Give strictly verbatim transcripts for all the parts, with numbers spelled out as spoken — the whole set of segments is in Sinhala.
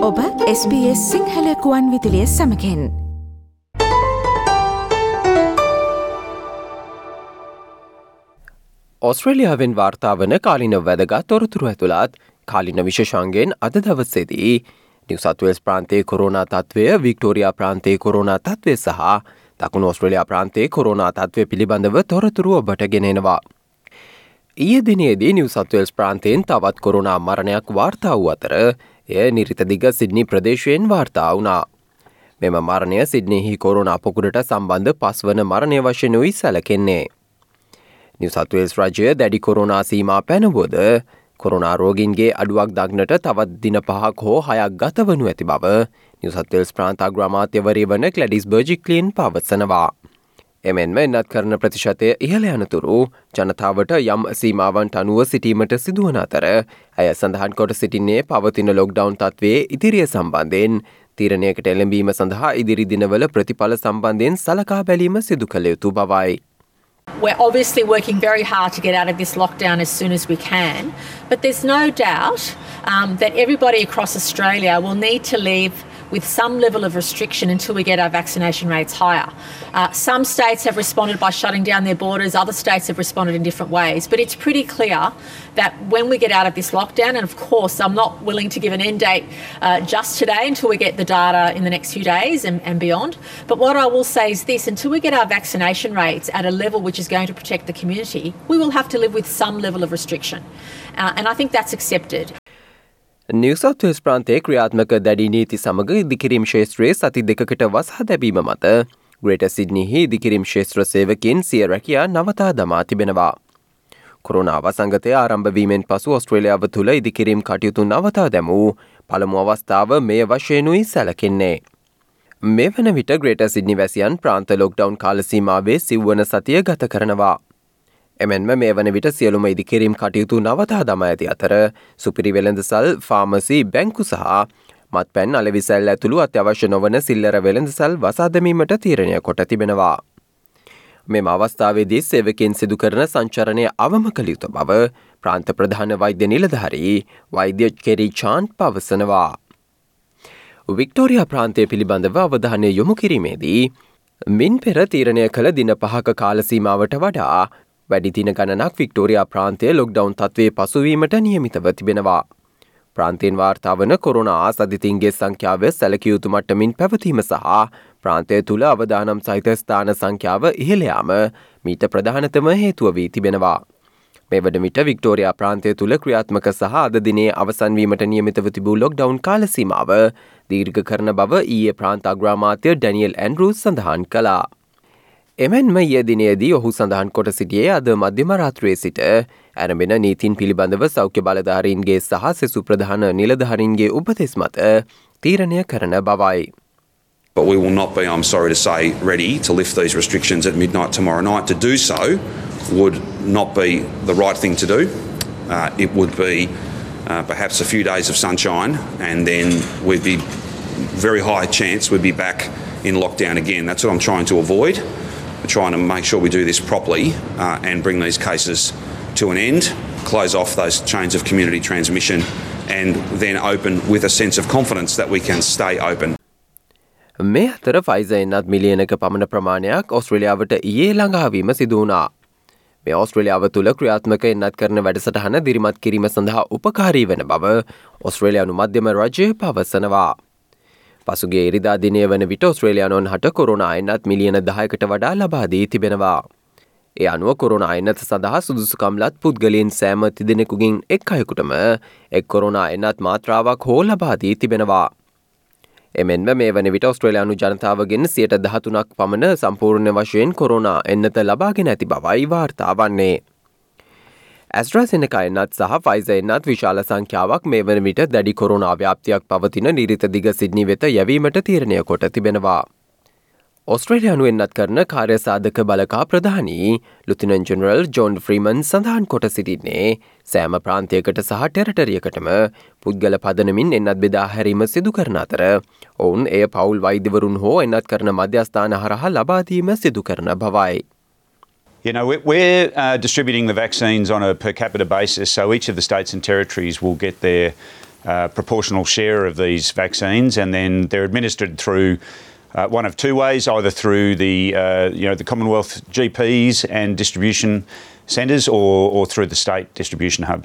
ඔබ S B S සිංහල කුවන් විදුලිය සමගින් ඔස්ට්‍රේලියාවෙන් වාර්තා වන කාලින වැදගත් තොරතුරු ඇතුළත් කාලින විශේෂාංගයෙන් අද දවසේදී නිව් සවුත් වේල්ස් ප්‍රාන්තයේ කොරෝනා තත්ත්වය, වික්ටෝරියා ප්‍රාන්තයේ කොරෝනා තත්ත්වය සහ දකුණු ඔස්ට්‍රේලියා ප්‍රාන්තයේ කොරෝනා තත්ත්වය පිළිබඳව තොරතුරු ඔබට ගෙනෙනවා. ඊයේ දිනේදී නිව් සවුත් වේල්ස් ප්‍රාන්තයෙන් තවත් කොරෝනා මරණයක් වාර්තා වූ අතර එය නිරිතදිග සිඩ්නි ප්‍රදේශයෙන් වාර්තා වුණා. මෙම මරණය සිඩ්නිහි කොරෝනා පොකුරට සම්බන්ධ පස්වන මරණය වශයෙන් උයි සැලකෙන්නේ. නිව් සවුත් වේල්ස් රජය දැඩි කොරෝනා සීමා පැනවුවද කොරෝනා රෝගීන්ගේ අඩුවක් දක්නට තවත් දින පහක් හෝ හයක් ගත වනු ඇති බව නිව් සවුත් වේල්ස් ප්‍රාන්ත අග්‍රාමාත්‍යවරිය වන ග්ලැඩිස් බර්ජික්ලින් පවසනවා. එමෙන්ම එන්නත් කරන ප්‍රතිශතය ඉහළ යනතුරු ජනතාවට යම් සීමාවන්ට අනුව සිටීමට සිදුවන අතර ඇය සඳහන් කොට සිටින්නේ පවතින ලොක්ඩවුන් තත්ත්වයේ ඉදිරිය සම්බන්ධයෙන් තීරණයකට එළඹීම සඳහා ඉදිරි දිනවල ප්‍රතිඵල සම්බන්ධයෙන් සලකා බැලීම සිදු කළ යුතු බවයි. We're obviously working very hard to get out of this lockdown as soon as we can, but there's no doubt um, that everybody across Australia will need to live with some level of restriction until we get our vaccination rates higher. Uh, some states have responded by shutting down their borders, other states have responded in different ways, but it's pretty clear that when we get out of this lockdown, and of course I'm not willing to give an end date uh, just today until we get the data in the next few days and, and beyond, but what I will say is this: until we get our vaccination rates at a level which is going to protect the community, we will have to live with some level of restriction, uh, and I think that's accepted. New South Wales ප්‍රාන්තයේ ක්‍රියාත්මක දැඩි නීති සමග ඉදිකිරීම් ක්ෂේත්‍රයේ සති දෙකකට වසහා දැබීම මත ග්‍රේටර් සිඩ්නිහි ඉදිකිරීම් ක්ෂේත්‍ර සේවකයන් සිය රැකියා නවතා දමා තිබෙනවා. කොරෝනා වසංගතය ආරම්භ වීමෙන් පසු ඔස්ට්‍රේලියාව තුළ ඉදිකිරීම් කටයුතු නවතා දැමූ පළමු අවස්ථාව මේ වශයෙන්ුයි සැලකෙන්නේ. මේ වන විට ග්‍රේටර් සිඩ්නි වැසියන් ප්‍රාන්ත ලොක්ඩවුන් කාල සීමාවේ සිව්වන සතිය ගත කරනවා. එමෙන්ම මේ වන විට සියලුම ඉදිකිරීම් කටයුතු නවතා දමා ඇති අතර සුපිරි වෙළඳසල්, ෆාමසි, බැංකු සහ මත්පැන් අලෙවිසැල් ඇතුළු අත්‍යවශ්‍ය නොවන සිල්ලර වෙළඳසල් වසා දැමීමට තීරණය කොට තිබෙනවා. මෙම අවස්ථාවේදී සේවකයන් සිදු කරන සංචරණය අවම කළ යුතු බව ප්‍රාන්ත ප්‍රධාන වෛද්‍ය නිලධාරී වෛද්‍ය කෙරි චාන් පවසනවා. වික්ටෝරියා ප්‍රාන්තය පිළිබඳව අවධානය යොමු කිරීමේදී මින් පෙර තීරණය කළ දින පහක කාල සීමාවට වඩා වැඩි දින ගණනක් වික්ටෝරියා ප්‍රාන්තය ලොක්ඩවුන් තත්ත්වයේ පසුවීමට නියමිතව තිබෙනවා. ප්‍රාන්තයෙන් වාර්තා වන කොරෝනා ආසාදිතයින්ගේ සංඛ්‍යාව සැලකිය යුතු මට්ටමින් පැවතීම සහ ප්‍රාන්තය තුළ අවදානම් සහිත ස්ථාන සංඛ්‍යාව ඉහළ යාම මීට ප්‍රධානතම හේතුව වී තිබෙනවා. මේ වන විට වික්ටෝරියා ප්‍රාන්තය තුළ ක්‍රියාත්මක සහ අද දිනේ අවසන් වීමට නියමිතව තිබූ ලොක්ඩවුන් කාල සීමාව දීර්ඝ කරන බව ඊයේ ප්‍රාන්ත අග්‍රාමාත්‍ය ඩැනියල් ඇන්ඩ්‍රූස් සඳහන් කළා. එමෙන්ම ඊයේ දිනේදී ඔහු සඳහන් කොට සිටියේ අද මධ්‍යම රාත්‍රියේ සිට ඇරඹෙන නීතින් පිළිබඳව සෞඛ්‍ය බලධාරීන්ගේ සහ සෙසු ප්‍රධාන නිලධාරීන්ගේ උපදෙස් මත තීරණය කරන බවයි. But we will not be, I'm sorry to say, ready to lift these restrictions at midnight tomorrow night. To do so would not be the right thing to do. Uh, it would be uh, perhaps a few days of sunshine, and then we'd be very high chance we'd be back in lockdown again. That's what I'm trying to avoid. We're trying to make sure we do this properly uh, and bring these cases to an end, close off those chains of community transmission, and then open with a sense of confidence that we can stay open. මේ අතර ෆයිසර් එන්නත් මිලියනක පමණ ප්‍රමාණයක් ඔස්ට්‍රේලියාවට ඊයේ ළඟාවීම සිදු වුණා. මේ ඔස්ට්‍රේලියාව තුළ ක්‍රියාත්මක එන්නත් කරන වැඩසටහන දිරිමත් කිරීම සඳහා උපකාරී වන බව ඔස්ට්‍රේලියානු මධ්‍යම රජය පවසනවා. පසුගේ ඉරිදා දිනය වන විට ඔස්ට්‍රේලියානුවන් හට කොරෝනා එන්නත් මිලියන දහයකට වඩා ලබා දී තිබෙනවා. ඒ අනුව කොරෝනා එන්නත සඳහා සුදුසුකම්ලත් පුද්ගලයන් සෑම තිදෙනෙකුගෙන් එක් අයෙකුටම එක් කොරෝනා එන්නත් මාත්‍රාවක් හෝ ලබා දී තිබෙනවා. එමෙන්ම මේ වන විට ඔස්ට්‍රේලියානු ජනතාවගෙන් සියයට දහතුනක් පමණ සම්පූර්ණ වශයෙන් කොරෝනා එන්නත ලබාගෙන ඇති බවයි වාර්තා වන්නේ. ඇස්ට්‍රාසෙනෙකා එන්නත් සහ ෆයිසර් එන්නත් විශාල සංඛ්‍යාවක් මේ වන විට දැඩි කොරෝනා ව්‍යාප්තියක් පවතින නිරිත දිග සිඩ්නි වෙත යැවීමට තීරණය කොට තිබෙනවා. ඔස්ට්‍රේලියානු එන්නත් කරන කාර්යසාධක බලකා ප්‍රධානී ලුතිනන්ට් ජෙනරල් ජෝන් ෆ්‍රීමන් සඳහන් කොට සිටින්නේ සෑම ප්‍රාන්තයකට සහ ටෙරටරියකටම පුද්ගල පදනමින් එන්නත් බෙදා හැරීම සිදු කරන අතර ඔවුන් එය පවුල් වෛද්‍යවරුන් හෝ එන්නත් කරන මධ්‍යස්ථාන හරහා ලබා දීම සිදු කරන බවයි. You know, we're uh, distributing the vaccines on a per capita basis, so each of the states and territories will get their uh, proportional share of these vaccines, and then they're administered through uh, one of two ways, either through the uh, you know the Commonwealth G Ps and distribution centres, or, or through the state distribution hubs.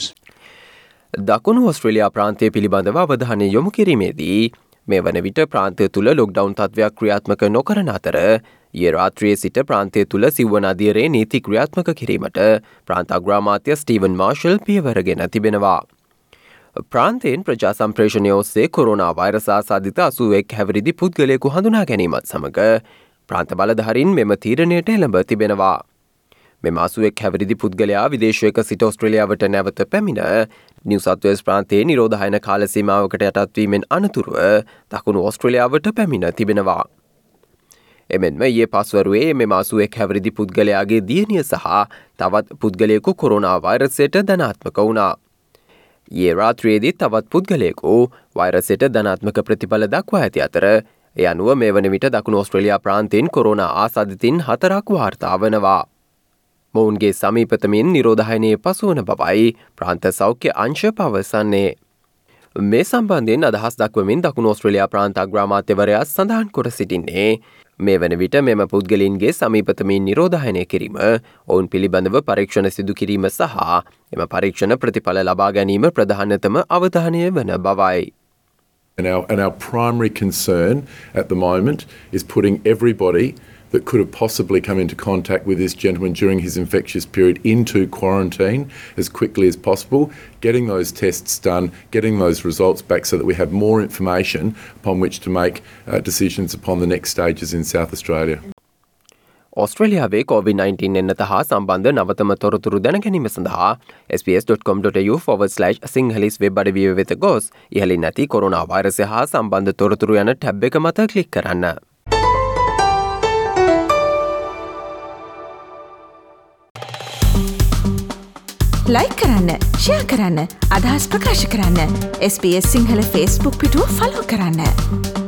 දකුණු ඔස්ට්‍රේලියා ප්‍රාන්තය පිළිබඳව අවධානය යොමු කිරීමේදී මේ වන විට ප්‍රාන්තය තුළ ලොක්ඩවුන් තත්ත්වයක් ක්‍රියාත්මක නොකරන අතර ඊයේ රාත්‍රියේ සිට ප්‍රාන්තය තුළ සිව්වන අදියරේ නීති ක්‍රියාත්මක කිරීමට ප්‍රාන්ත අග්‍රාමාත්‍ය ස්ටීවන් මාර්ෂල් පියවරගෙන තිබෙනවා. ප්‍රාන්තයෙන් ප්‍රජා සම්ප්‍රේෂණය ඔස්සේ කොරෝනා වෛරස ආසාදිත අසූවෙක් හැවිරිදි පුද්ගලයෙකු හඳුනා ගැනීමත් සමග ප්‍රාන්ත බලධාරීන් මෙම තීරණයට එළඹ තිබෙනවා. මෙම අසූවෙක් හැවිරිදි පුද්ගලයා විදේශයක සිට ඔස්ට්‍රේලියාවට නැවත පැමිණ නිව් සවුත් වේල්ස් ප්‍රාන්තයේ නිරෝධායන කාල සීමාවකට යටත්වීමෙන් අනතුරුව දකුණු ඔස්ට්‍රේලියාවට පැමිණ තිබෙනවා. එමෙන්ම ඊයේ පස්වරුවේ මෙම අසූවෙක් හැවිරිදි පුද්ගලයාගේ දියණිය සහ තවත් පුද්ගලයෙකු කොරෝනා වෛරසයට ධනාත්මක වුණා. ඊයේ රාත්‍රියේදී තවත් පුද්ගලයෙකු වෛරසයට ධනාත්මක ප්‍රතිඵල දක්වා ඇති අතර ඒ අනුව මේ වන විට දකුණු ඔස්ට්‍රේලියා ප්‍රාන්තයෙන් කොරෝනා ආසාදිතින් හතරක් වාර්තා වනවා. මොවුන්ගේ සමීපතමින් නිරෝධායනයේ පසුවන බවයි ප්‍රාන්ත සෞඛ්‍ය අංශ පවසන්නේ. මේ සම්බන්ධයෙන් අදහස් දක්වමින් දකුණු ඔස්ට්‍රේලියා ප්‍රාන්ත අග්‍රාමාත්‍යවරයා සඳහන් කොට සිටින්නේ මේ වන විට මෙම පුද්ගලින්ගේ සමීපතමින් නිරෝධායනය කිරීම, ඔවුන් පිළිබඳව පරීක්ෂණ සිදු කිරීම සහ එම පරීක්ෂණ ප්‍රතිඵල ලබා ගැනීම ප්‍රධානතම අවධානය වන බවයි. And our, and our primary concern at the moment is putting everybody that could have possibly come into contact with this gentleman during his infectious period into quarantine as quickly as possible, getting those tests done, getting those results back so that we have more information upon which to make uh, decisions upon the next stages in South Australia. ඔස්ට්‍රේලියාවේ කොවිඩ් නයින්ටීන් එන්නත හා සම්බන්ධ නවතම තොරතුරු දැනගැනීම සඳහා S B S dot com dot A U forward slash Sinhalese web අඩවිය වෙත ගොස් ඉහළින් නැති කොරෝනා වෛරසය හා සම්බන්ධ තොරතුරු යන ටැබ් එක මත ක්ලික් කරන්න. ලයික් කරන්න, ෂෙයා කරන්න, අදහස් ප්‍රකාශ කරන්න. S B S Sinhala Facebook පිටුව ෆලෝ කරන්න.